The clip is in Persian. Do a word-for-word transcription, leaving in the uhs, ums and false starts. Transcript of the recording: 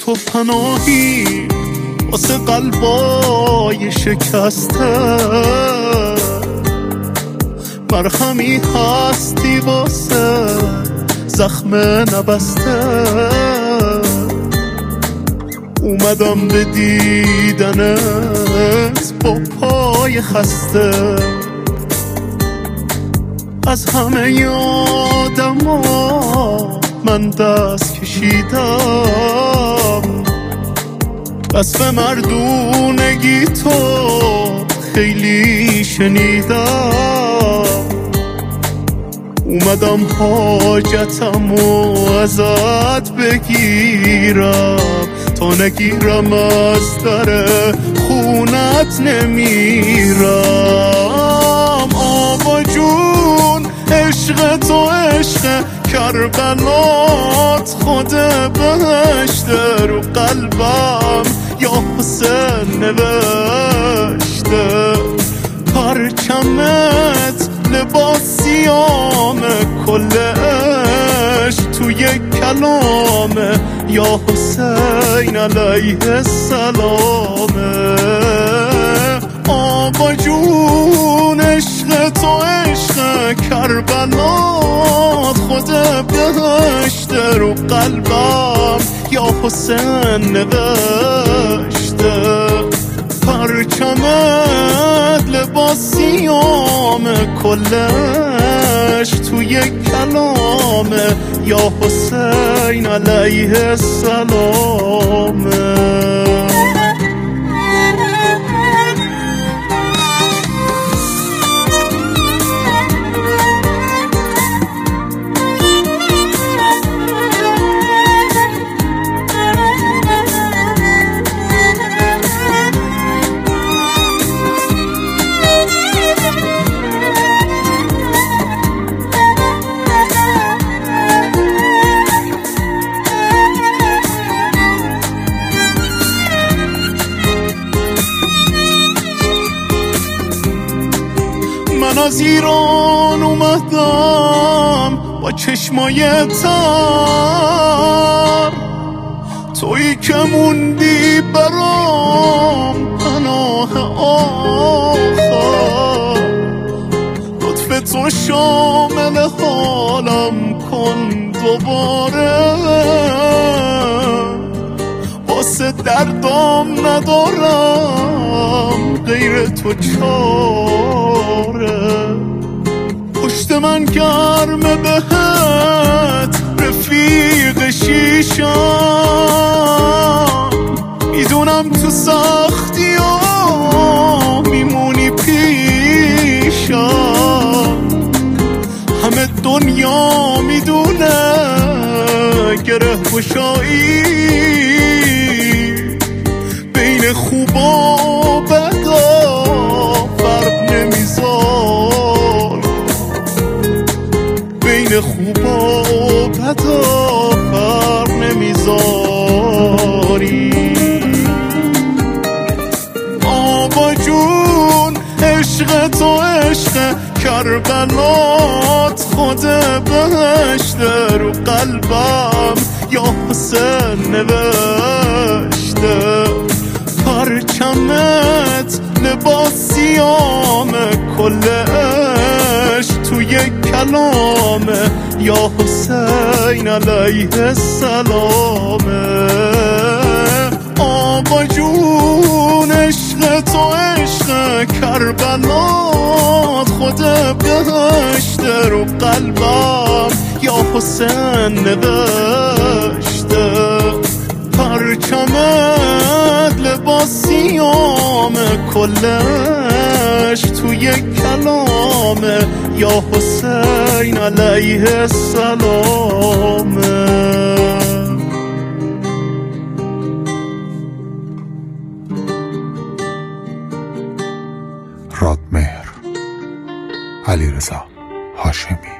تو پناهی واسه قلبای شکسته، مرهمی هستی واسه زخم نبسته. اومدم به دیدنت با پای خسته، از همه یادم ها من دست کشیدم، وصف مردونگی تو خیلی شنیدم. اومدم حاجتم و ازت بگیرم، تا نگیرم از در خونت نمیرم. آقا جون عشق تو عشق کربلات، خود بهشته رو قلبم یا حسین نوشته. پرچمت لباسیام کل عشق توی کلامه، یا حسین علیه السلامه. آقا جون عشق تو عشق کربلات، خود بهشته رو قلبم یا حسین نوشته. پرچمت لباسیام کلش توی کلامه، یا حسین علیه السلامه. من از ایران اومدم با چشمای تر، تویی که موندی برام پناه آخر. لطف تو شامل حالم کن دوباره، واسه دردام ندارم غیر تو چاره. پشت من گرمه بهت رفیق شیشم، میدونم تو سختی ها میمونی پیشم. همه دنیا میدونه گره گشایی بین خوب و بدا فرق نمیذار، بین خوب و بدا فرق نمیذاری. آقا جون عشق تو عشق کربلات، خود بهشته رو قلبم یا حسین نوشته. پرچمت لباسیام کل عشق توی کلامه، یا حسین علیه السلامه. آقا جون عشق تو عشق کربلات، خود بهشته رو قلبم یا حسین نوشته. پرچمت لباسیام کلش توی کلامه، یا حسین علیه السلامه. رادمهر علیرضا هاشمی.